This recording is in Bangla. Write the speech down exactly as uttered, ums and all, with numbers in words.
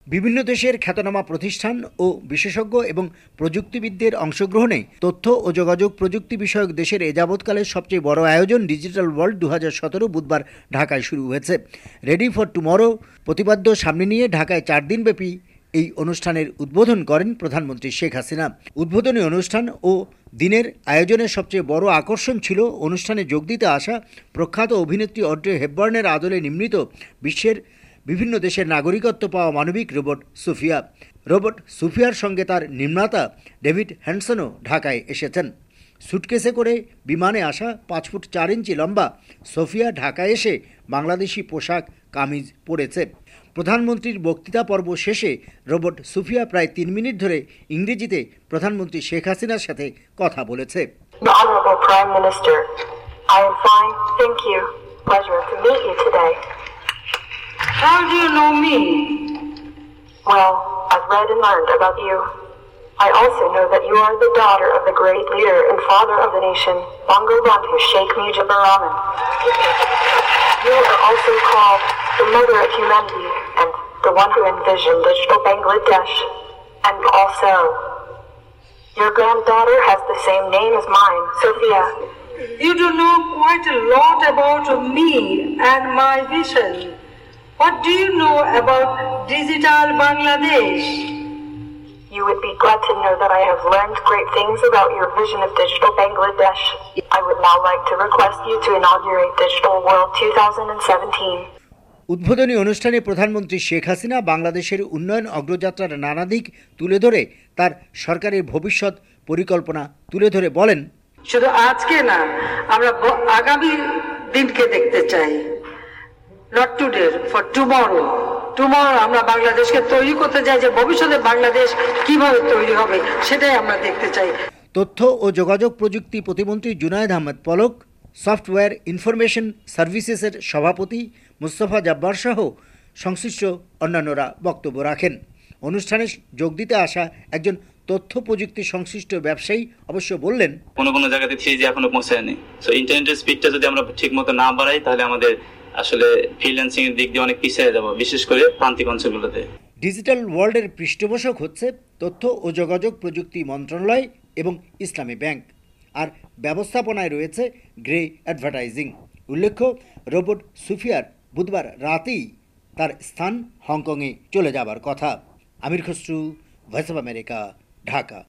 বিভিন্ন দেশের খ্যাতনামা প্রতিষ্ঠান ও বিশেষজ্ঞ এবং প্রযুক্তিবিদদের অংশগ্রহণে তথ্য ও যোগাযোগ প্রযুক্তি বিষয়ক দেশের এ যাবৎকালের সবচেয়ে বড় আয়োজন ডিজিটাল ওয়ার্ল্ড দু হাজার সতেরো বুধবার ঢাকায় শুরু হয়েছে। রেডি ফর টুমরো প্রতিপাদ্য সামনে নিয়ে ঢাকায় চার দিনব্যাপী এই অনুষ্ঠানের উদ্বোধন করেন প্রধানমন্ত্রী শেখ হাসিনা। উদ্বোধনী অনুষ্ঠান ও দিনের আয়োজনের সবচেয়ে বড় আকর্ষণ ছিল অনুষ্ঠানে যোগ দিতে আসা প্রখ্যাত অভিনেত্রী অড্রে হেপবার্নের আদলে নির্মিত বিশ্বের বিভিন্ন দেশের নাগরিকত্ব পাওয়া মানবিক রোবট সোফিয়া। রোবট সোফিয়ার সঙ্গে তার নির্মাতা ডেভিড হ্যানসনও ঢাকায় এসেছেন। সুটকেসে করে বিমানে আসা পাঁচ ফুট চার ইঞ্চি লম্বা সোফিয়া ঢাকায় এসে বাংলাদেশি পোশাক কামিজ পরেছে। প্রধানমন্ত্রীর বক্তৃতা পর্ব শেষে রোবট সোফিয়া প্রায় তিন মিনিট ধরে ইংরেজিতে প্রধানমন্ত্রী শেখ হাসিনার সাথে কথা বলেছে। The Honorable Prime Minister, I am fine, thank you. Pleasure to meet you today. How do you know me? Well, I've read and learned about you. I also know that you are the daughter of the great leader and father of the nation, Bangabandhu Sheikh Mujibur Rahman. You are also called the mother of humanity and the one who envisioned digital Bangladesh. And also, your granddaughter has the same name as mine, Sophia. You do know quite a lot about me and my vision. What do you know about digital Bangladesh? You would be glad to know that I have learned great things about your vision of digital Bangladesh. I would now like to request you to inaugurate Digital World twenty seventeen. উদ্বোধনী অনুষ্ঠানে প্রধানমন্ত্রী শেখ হাসিনা বাংলাদেশের উন্নয়ন অগ্রযাত্রার নানা দিক তুলে ধরে তার সরকারের ভবিষ্যৎ পরিকল্পনা তুলে ধরে বলেন, শুধু আজকে না, আমরা আগামী দিনকে দেখতে চাই। Not today, for tomorrow. Tomorrow আমরা বাংলাদেশকে তৈরি করতে চাই, যে ভবিষ্যতে বাংলাদেশ কিভাবে তৈরি হবে সেটাই আমরা দেখতে চাই। তথ্য ও যোগাযোগ প্রযুক্তি প্রতিমন্ত্রী জুনায়েদ আহমেদ পলক, সফটওয়্যার ইনফরমেশন সার্ভিসেসের সভাপতি মুস্তফা জব্বার সহ সংশ্লিষ্ট অন্যান্যরা বক্তব্য রাখেন। অনুষ্ঠানে যোগ দিতে আসা একজন তথ্য প্রযুক্তি সংশ্লিষ্ট ব্যবসায়ী অবশ্য বললেন, কোনো কোনো জায়গাতে থ্রি জি এখনো পৌঁছায়নি। সো ইন্টারনেটের স্পিডটা যদি আমরা ঠিক মতো না বাড়াই তাহলে আমাদের আসলে ফ্রিল্যান্সিং এর দিক দিয়ে অনেক পিছিয়ে যাব, বিশেষ করে প্রান্তিক অঞ্চলগুলোতে। ডিজিটাল ওয়ার্ল্ডের পৃষ্ঠপোষক হচ্ছে তথ্য ও যোগাযোগ প্রযুক্তি মন্ত্রণালয় এবং ইসলামী ব্যাংক, আর ব্যবস্থাপনায় রয়েছে গ্রে অ্যাডভার্টাইজিং। উল্লেখ্য, রোবট সুফিয়ার বুধবার রাতেই তার স্থান হংকংয়ে চলে যাবার কথা। Amir Khasru, Voice of America, Dhaka.